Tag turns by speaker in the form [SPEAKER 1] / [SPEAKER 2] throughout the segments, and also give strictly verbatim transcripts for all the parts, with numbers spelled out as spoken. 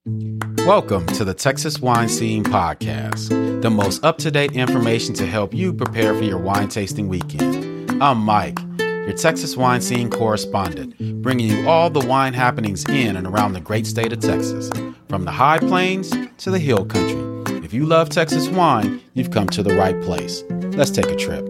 [SPEAKER 1] Welcome to the Texas Wine Scene Podcast, the most up-to-date information to help you prepare for your wine tasting weekend. I'm Mike, your Texas Wine Scene correspondent, bringing you all the wine happenings in and around the great state of Texas, from the high plains to the hill country. If you love Texas wine, you've come to the right place. Let's take a trip.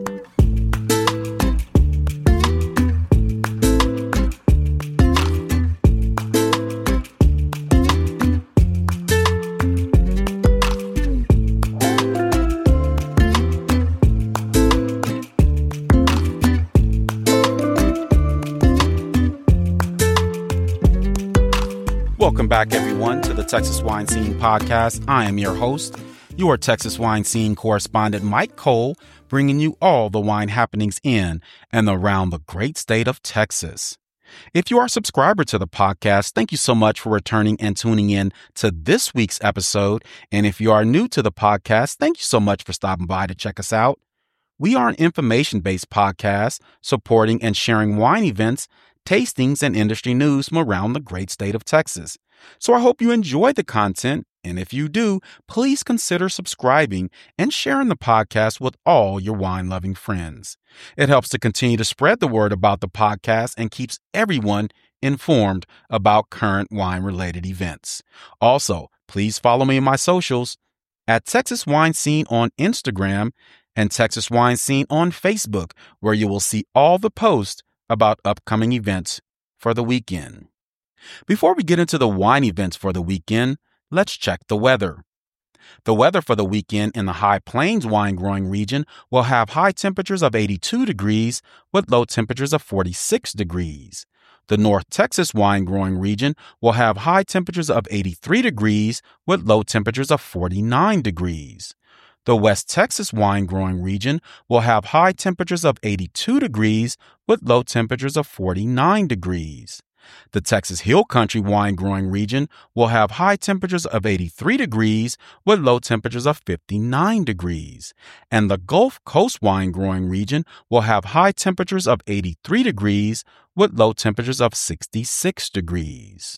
[SPEAKER 1] Welcome back, everyone, to the Texas Wine Scene Podcast. I am your host, your Texas Wine Scene correspondent, Mike Cole, bringing you all the wine happenings in and around the great state of Texas. If you are a subscriber to the podcast, thank you so much for returning and tuning in to this week's episode. And if you are new to the podcast, thank you so much for stopping by to check us out. We are an information-based podcast supporting and sharing wine events, tastings, and industry news from around the great state of Texas. So I hope you enjoy the content, and if you do, please consider subscribing and sharing the podcast with all your wine-loving friends. It helps to continue to spread the word about the podcast and keeps everyone informed about current wine-related events. Also, please follow me on my socials at Texas Wine Scene on Instagram and Texas Wine Scene on Facebook, where you will see all the posts about upcoming events for the weekend. Before we get into the wine events for the weekend, let's check the weather. The weather for the weekend in the High Plains wine growing region will have high temperatures of eighty-two degrees with low temperatures of forty-six degrees. The North Texas wine growing region will have high temperatures of eighty-three degrees with low temperatures of forty-nine degrees. The West Texas wine growing region will have high temperatures of eighty-two degrees with low temperatures of forty-nine degrees. The Texas Hill Country wine growing region will have high temperatures of eighty-three degrees with low temperatures of fifty-nine degrees. And the Gulf Coast wine growing region will have high temperatures of eighty-three degrees with low temperatures of sixty-six degrees.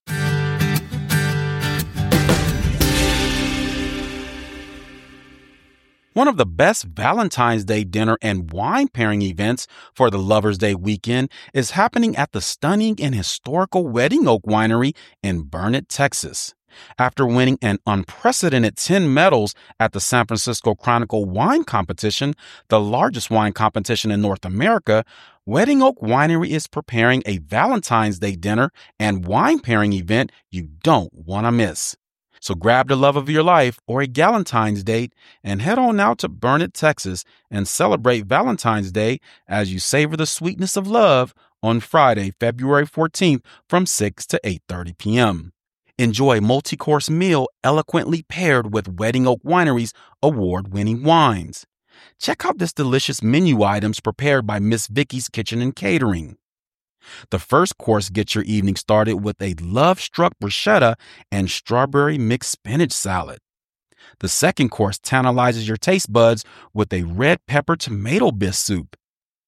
[SPEAKER 1] One of the best Valentine's Day dinner and wine pairing events for the Lover's Day weekend is happening at the stunning and historical Wedding Oak Winery in Burnet, Texas. After winning an unprecedented ten medals at the San Francisco Chronicle Wine Competition, the largest wine competition in North America, Wedding Oak Winery is preparing a Valentine's Day dinner and wine pairing event you don't want to miss. So grab the love of your life or a Galentine's date and head on out to Burnet, Texas and celebrate Valentine's Day as you savor the sweetness of love on Friday, February fourteenth from six to eight thirty p.m. Enjoy a multi-course meal eloquently paired with Wedding Oak Winery's award-winning wines. Check out this delicious menu items prepared by Miss Vicky's Kitchen and Catering. The first course gets your evening started with a love-struck bruschetta and strawberry mixed spinach salad. The second course tantalizes your taste buds with a red pepper tomato bisque soup.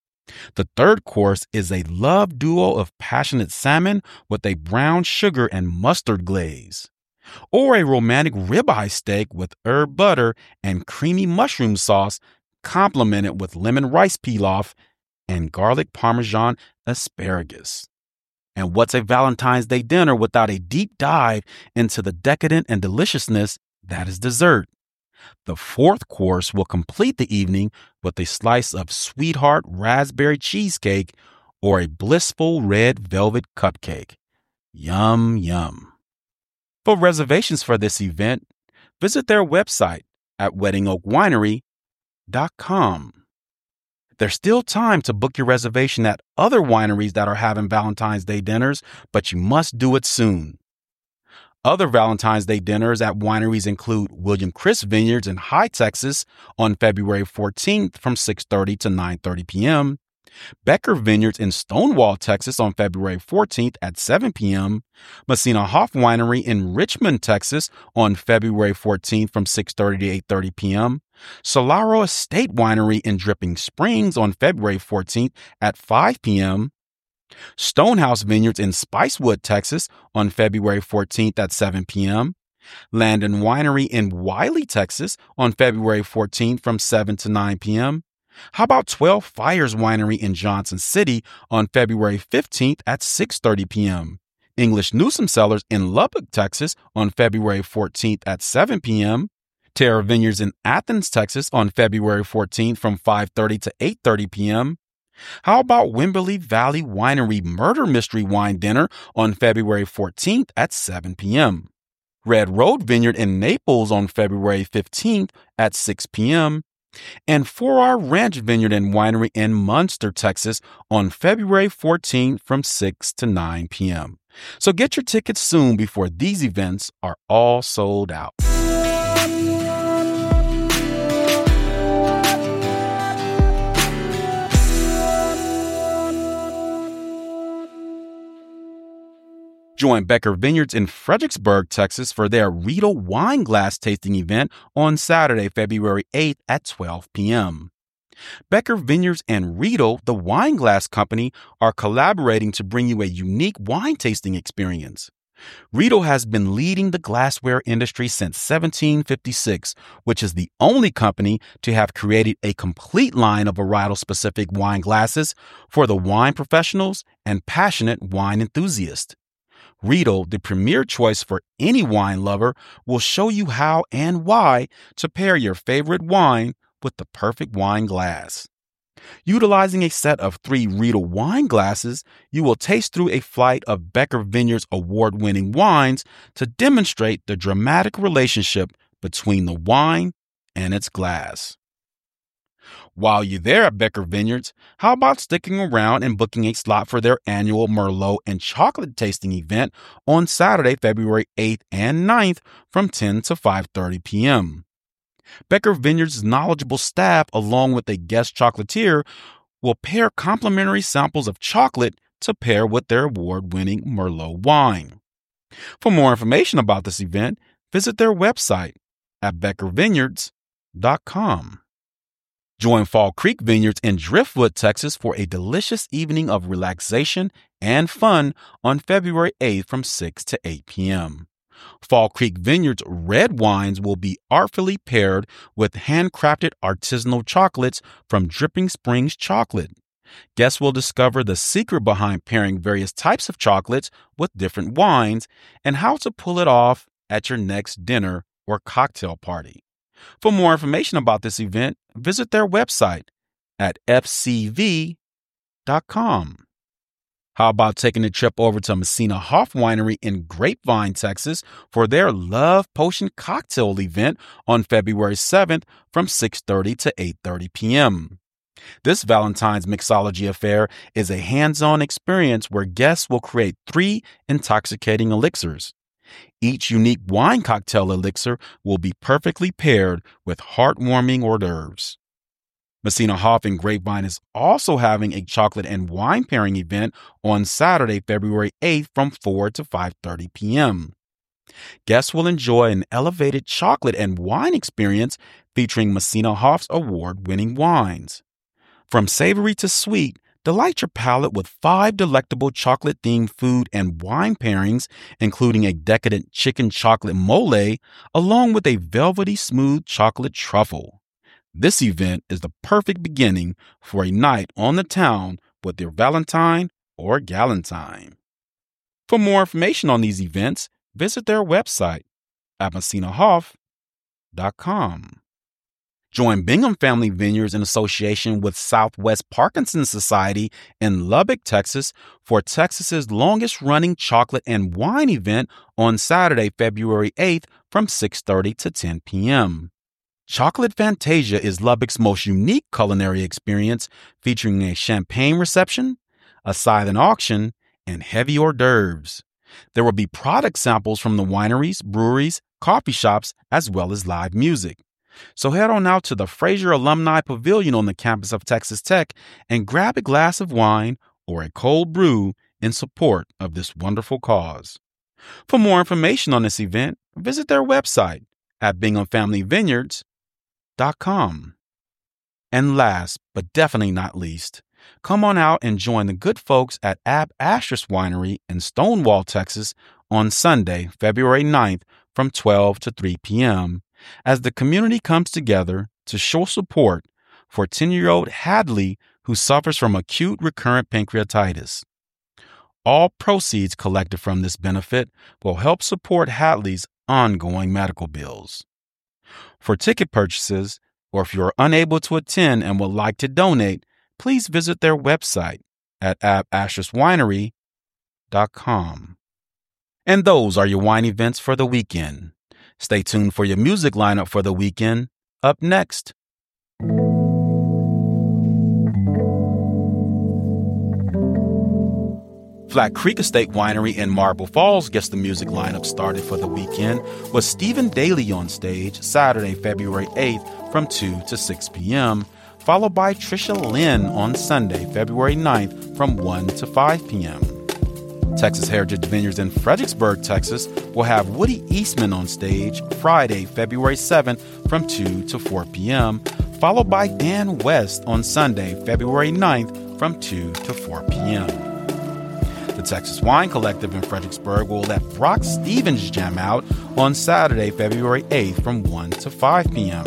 [SPEAKER 1] The third course is a love duo of passionate salmon with a brown sugar and mustard glaze. Or a romantic ribeye steak with herb butter and creamy mushroom sauce complemented with lemon rice pilaf and garlic parmesan asparagus. And what's a Valentine's Day dinner without a deep dive into the decadent and deliciousness that is dessert? The fourth course will complete the evening with a slice of sweetheart raspberry cheesecake or a blissful red velvet cupcake. Yum, yum. For reservations for this event, visit their website at wedding oak winery dot com. There's still time to book your reservation at other wineries that are having Valentine's Day dinners, but you must do it soon. Other Valentine's Day dinners at wineries include William Chris Vineyards in High Texas on February fourteenth from six thirty to nine thirty p.m., Becker Vineyards in Stonewall, Texas on February fourteenth at seven p.m., Messina Hoff Winery in Richmond, Texas on February fourteenth from six thirty to eight thirty p.m., Solaro Estate Winery in Dripping Springs on February fourteenth at five p.m., Stonehouse Vineyards in Spicewood, Texas on February fourteenth at seven p.m., Landon Winery in Wiley, Texas on February fourteenth from seven to nine p.m. How about twelve Fires Winery in Johnson City on February fifteenth at six thirty p.m.? English Newsom Cellars in Lubbock, Texas on February fourteenth at seven p.m. Terra Vineyards in Athens, Texas on February fourteenth from five thirty to eight thirty p.m. How about Wimberley Valley Winery Murder Mystery Wine Dinner on February fourteenth at seven p.m. Red Road Vineyard in Naples on February fifteenth at six p.m. and four R Ranch Vineyard and Winery in Munster, Texas on February fourteenth from six to nine p.m. So get your tickets soon before these events are all sold out. Join Becker Vineyards in Fredericksburg, Texas for their Riedel Wine Glass Tasting event on Saturday, February eighth at twelve p.m. Becker Vineyards and Riedel, the wine glass company, are collaborating to bring you a unique wine tasting experience. Riedel has been leading the glassware industry since seventeen fifty-six, which is the only company to have created a complete line of varietal-specific wine glasses for the wine professionals and passionate wine enthusiasts. Riedel, the premier choice for any wine lover, will show you how and why to pair your favorite wine with the perfect wine glass. Utilizing a set of three Riedel wine glasses, you will taste through a flight of Becker Vineyards award-winning wines to demonstrate the dramatic relationship between the wine and its glass. While you're there at Becker Vineyards, how about sticking around and booking a slot for their annual Merlot and chocolate tasting event on Saturday, February eighth and ninth from ten to five thirty p.m. Becker Vineyards' knowledgeable staff, along with a guest chocolatier, will pair complimentary samples of chocolate to pair with their award-winning Merlot wine. For more information about this event, visit their website at becker vineyards dot com. Join Fall Creek Vineyards in Driftwood, Texas for a delicious evening of relaxation and fun on February eighth from six to eight p.m. Fall Creek Vineyards red wines will be artfully paired with handcrafted artisanal chocolates from Dripping Springs Chocolate. Guests will discover the secret behind pairing various types of chocolates with different wines and how to pull it off at your next dinner or cocktail party. For more information about this event, visit their website at f c v dot com. How about taking a trip over to Messina Hoff Winery in Grapevine, Texas for their Love Potion Cocktail event on February seventh from six thirty to eight thirty p.m. This Valentine's mixology affair is a hands-on experience where guests will create three intoxicating elixirs. Each unique wine cocktail elixir will be perfectly paired with heartwarming hors d'oeuvres. Messina Hoff in Grapevine is also having a chocolate and wine pairing event on Saturday, February eighth from four to five thirty p.m. Guests will enjoy an elevated chocolate and wine experience featuring Messina Hoff's award-winning wines. From savory to sweet, delight your palate with five delectable chocolate-themed food and wine pairings, including a decadent chicken chocolate mole, along with a velvety smooth chocolate truffle. This event is the perfect beginning for a night on the town with your Valentine or Galentine. For more information on these events, visit their website at messina hoff dot com. Join Bingham Family Vineyards in association with Southwest Parkinson's Society in Lubbock, Texas for Texas's longest-running chocolate and wine event on Saturday, February eighth from six thirty to ten p.m. Chocolate Fantasia is Lubbock's most unique culinary experience, featuring a champagne reception, a silent auction, and heavy hors d'oeuvres. There will be product samples from the wineries, breweries, coffee shops, as well as live music. So head on out to the Fraser Alumni Pavilion on the campus of Texas Tech and grab a glass of wine or a cold brew in support of this wonderful cause. For more information on this event, visit their website at bingham family vineyards dot com. And last, but definitely not least, come on out and join the good folks at Ab Asterisk Winery in Stonewall, Texas on Sunday, February ninth from twelve to three p.m. as the community comes together to show support for ten-year-old Hadley who suffers from acute recurrent pancreatitis. All proceeds collected from this benefit will help support Hadley's ongoing medical bills. For ticket purchases, or if you're unable to attend and would like to donate, please visit their website at ab ashes winery dot com. And those are your wine events for the weekend. Stay tuned for your music lineup for the weekend. Up next. Flat Creek Estate Winery in Marble Falls gets the music lineup started for the weekend with Stephen Daly on stage Saturday, February eighth from two to six p.m., followed by Trisha Lynn on Sunday, February ninth from one to five p.m. Texas Heritage Vineyards in Fredericksburg, Texas will have Woody Eastman on stage Friday, February seventh from two to four p.m., followed by Dan West on Sunday, February ninth from two to four p.m. The Texas Wine Collective in Fredericksburg will let Brock Stevens jam out on Saturday, February eighth from one to five p.m.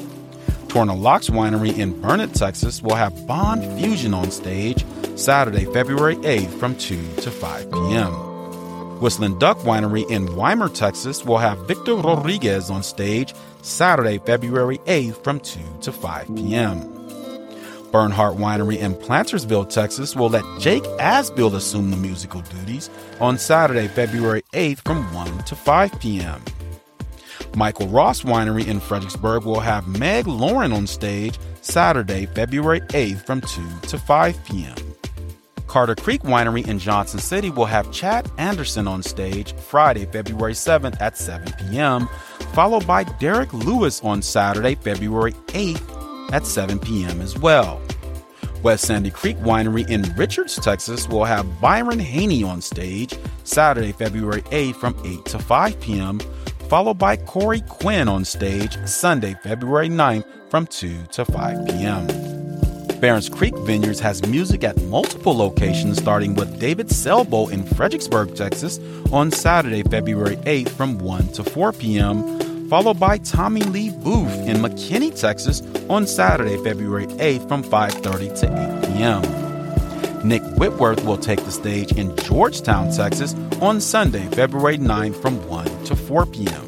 [SPEAKER 1] Tornal Locks Winery in Burnett, Texas will have Bond Fusion on stage Saturday, February eighth from two to five p.m. Whistling Duck Winery in Weimar, Texas will have Victor Rodriguez on stage Saturday, February eighth from two to five p.m. Bernhardt Winery in Plantersville, Texas will let Jake Asbill assume the musical duties on Saturday, February eighth from one to five p.m. Michael Ross Winery in Fredericksburg will have Meg Lauren on stage Saturday, February eighth from two to five p.m. Carter Creek Winery in Johnson City will have Chad Anderson on stage Friday, February seventh at seven p.m., followed by Derek Lewis on Saturday, February eighth at seven p.m. as well. West Sandy Creek Winery in Richards, Texas will have Byron Haney on stage Saturday, February eighth from eight to five p.m., followed by Corey Quinn on stage Sunday, February ninth from two to five p.m. Barons Creek Vineyards has music at multiple locations, starting with David Selbo in Fredericksburg, Texas on Saturday, February eighth from one to four p.m., followed by Tommy Lee Booth in McKinney, Texas on Saturday, February eighth from five thirty to eight p.m. Nick Whitworth will take the stage in Georgetown, Texas on Sunday, February ninth from one to four p.m.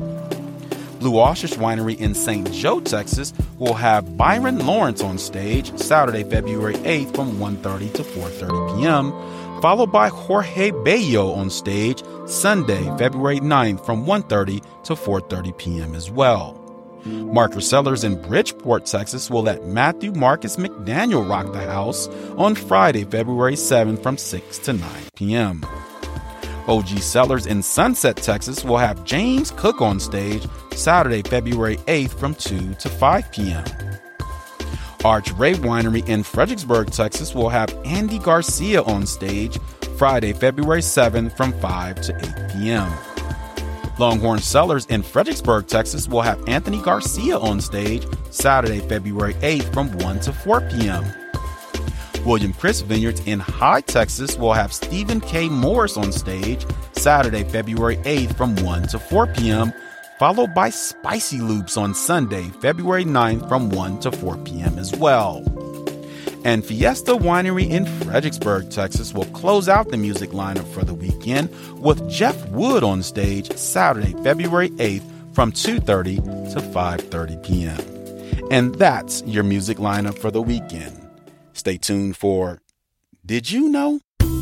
[SPEAKER 1] Blue Ostrich Winery in Saint Joe, Texas will have Byron Lawrence on stage Saturday, February eighth from one thirty to four thirty p.m., followed by Jorge Bello on stage Sunday, February ninth from one thirty to four thirty p.m. as well. Marker Cellars in Bridgeport, Texas will let Matthew Marcus McDaniel rock the house on Friday, February seventh from six to nine p.m. O G Cellars in Sunset, Texas will have James Cook on stage Saturday, February eighth from two to five p.m. Arch Ray Winery in Fredericksburg, Texas will have Andy Garcia on stage Friday, February seventh from five to eight p.m. Longhorn Cellars in Fredericksburg, Texas will have Anthony Garcia on stage Saturday, February eighth from one to four p.m. William Chris Vineyards in Hyde, Texas will have Stephen K. Morris on stage Saturday, February eighth from one to four p.m., followed by Spicy Loops on Sunday, February ninth from one to four p.m. as well. And Fiesta Winery in Fredericksburg, Texas will close out the music lineup for the weekend with Jeff Wood on stage Saturday, February eighth from two thirty to five thirty p.m. And that's your music lineup for the weekend. Stay tuned for Did You Know?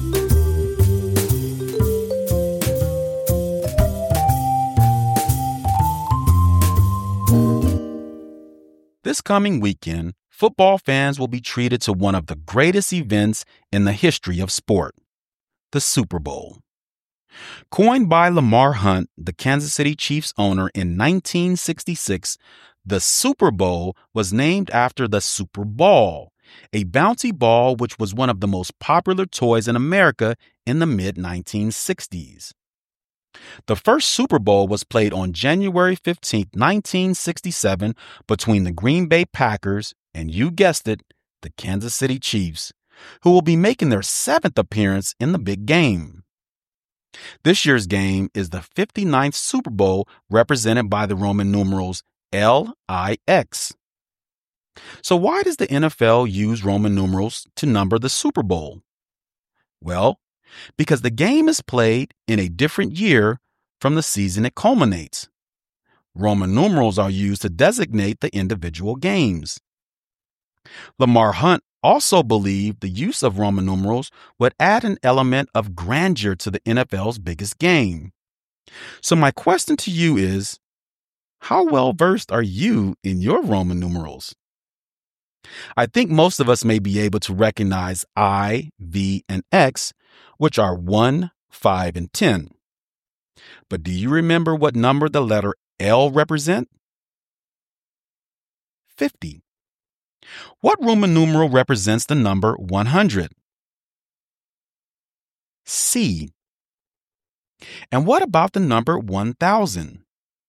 [SPEAKER 1] This coming weekend, football fans will be treated to one of the greatest events in the history of sport, the Super Bowl. Coined by Lamar Hunt, the Kansas City Chiefs owner, in nineteen sixty-six, the Super Bowl was named after the Super Ball, a bouncy ball which was one of the most popular toys in America in the mid nineteen sixties. The first Super Bowl was played on January fifteenth, nineteen sixty-seven, between the Green Bay Packers and, you guessed it, the Kansas City Chiefs, who will be making their seventh appearance in the big game. This year's game is the fifty-ninth Super Bowl, represented by the Roman numerals L I X. So why does the N F L use Roman numerals to number the Super Bowl? Well, because the game is played in a different year from the season it culminates. Roman numerals are used to designate the individual games. Lamar Hunt also believed the use of Roman numerals would add an element of grandeur to the N F L's biggest game. So my question to you is, how well versed are you in your Roman numerals? I think most of us may be able to recognize I, V, and X, which are one, five, and ten. But do you remember what number the letter L represent? fifty. What Roman numeral represents the number one hundred? C. And what about the number one thousand?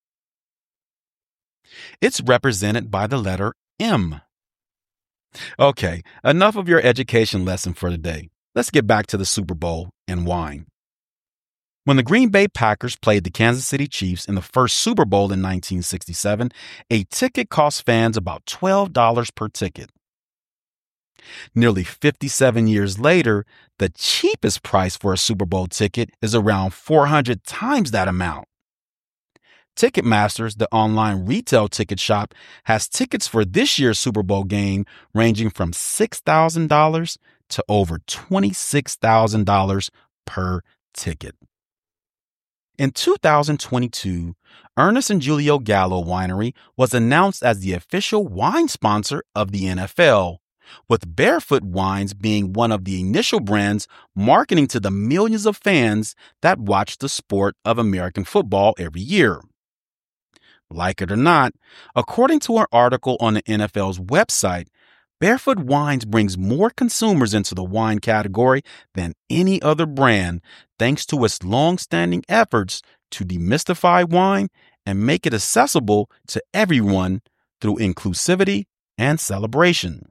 [SPEAKER 1] It's represented by the letter M. Okay, enough of your education lesson for today. Let's get back to the Super Bowl and wine. When the Green Bay Packers played the Kansas City Chiefs in the first Super Bowl in nineteen sixty-seven, a ticket cost fans about twelve dollars per ticket. Nearly fifty-seven years later, the cheapest price for a Super Bowl ticket is around four hundred times that amount. Ticketmasters, the online retail ticket shop, has tickets for this year's Super Bowl game ranging from six thousand dollars to over twenty-six thousand dollars per ticket. In two thousand twenty-two, Ernest and Julio Gallo Winery was announced as the official wine sponsor of the N F L, with Barefoot Wines being one of the initial brands marketing to the millions of fans that watch the sport of American football every year. Like it or not, according to an article on the N F L's website, Barefoot Wines brings more consumers into the wine category than any other brand, thanks to its long-standing efforts to demystify wine and make it accessible to everyone through inclusivity and celebration.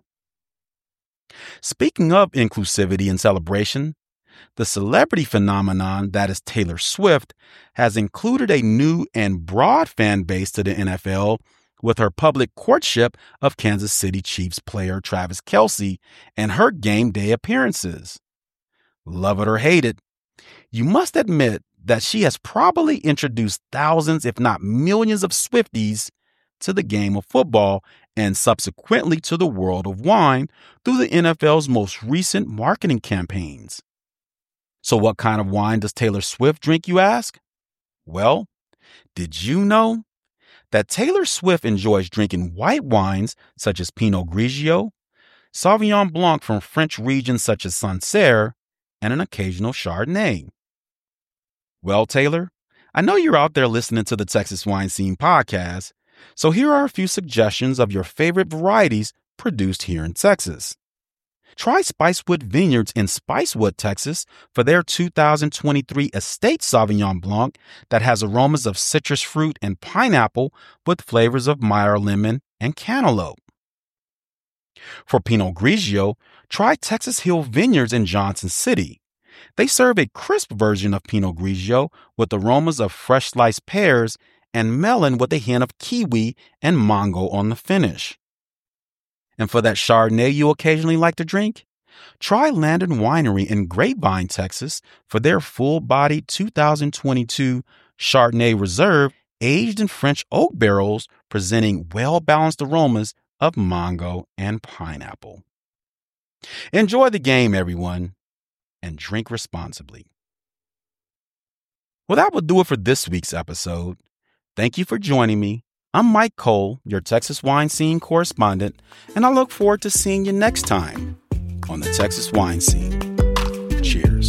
[SPEAKER 1] Speaking of inclusivity and celebration, the celebrity phenomenon that is Taylor Swift has included a new and broad fan base to the N F L with her public courtship of Kansas City Chiefs player Travis Kelce and her game day appearances. Love it or hate it, you must admit that she has probably introduced thousands, if not millions, of Swifties to the game of football and subsequently to the world of wine through the N F L's most recent marketing campaigns. So what kind of wine does Taylor Swift drink, you ask? Well, did you know that Taylor Swift enjoys drinking white wines such as Pinot Grigio, Sauvignon Blanc from French regions such as Sancerre, and an occasional Chardonnay? Well, Taylor, I know you're out there listening to the Texas Wine Scene podcast, so here are a few suggestions of your favorite varieties produced here in Texas. Try Spicewood Vineyards in Spicewood, Texas for their two thousand twenty-three Estate Sauvignon Blanc that has aromas of citrus fruit and pineapple with flavors of Meyer lemon and cantaloupe. For Pinot Grigio, try Texas Hill Vineyards in Johnson City. They serve a crisp version of Pinot Grigio with aromas of fresh sliced pears and melon with a hint of kiwi and mango on the finish. And for that Chardonnay you occasionally like to drink, try Landon Winery in Grapevine, Texas for their full-bodied two thousand twenty-two Chardonnay Reserve aged in French oak barrels presenting well-balanced aromas of mango and pineapple. Enjoy the game, everyone, and drink responsibly. Well, that will do it for this week's episode. Thank you for joining me. I'm Mike Cole, your Texas Wine Scene correspondent, and I look forward to seeing you next time on the Texas Wine Scene. Cheers.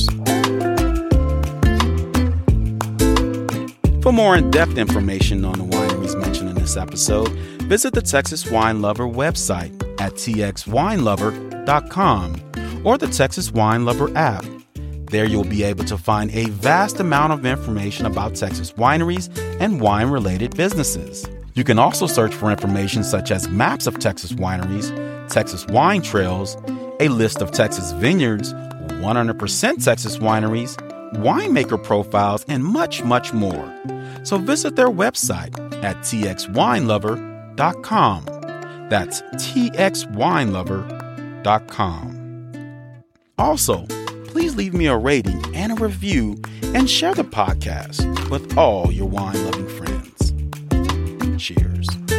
[SPEAKER 1] For more in-depth information on the wineries mentioned in this episode, visit the Texas Wine Lover website at t x wine lover dot com or the Texas Wine Lover app. There you'll be able to find a vast amount of information about Texas wineries and wine-related businesses. You can also search for information such as maps of Texas wineries, Texas wine trails, a list of Texas vineyards, one hundred percent Texas wineries, winemaker profiles, and much, much more. So visit their website at t x wine lover dot com. That's t x wine lover dot com. Also, please leave me a rating and a review and share the podcast with all your wine-loving friends. Cheers.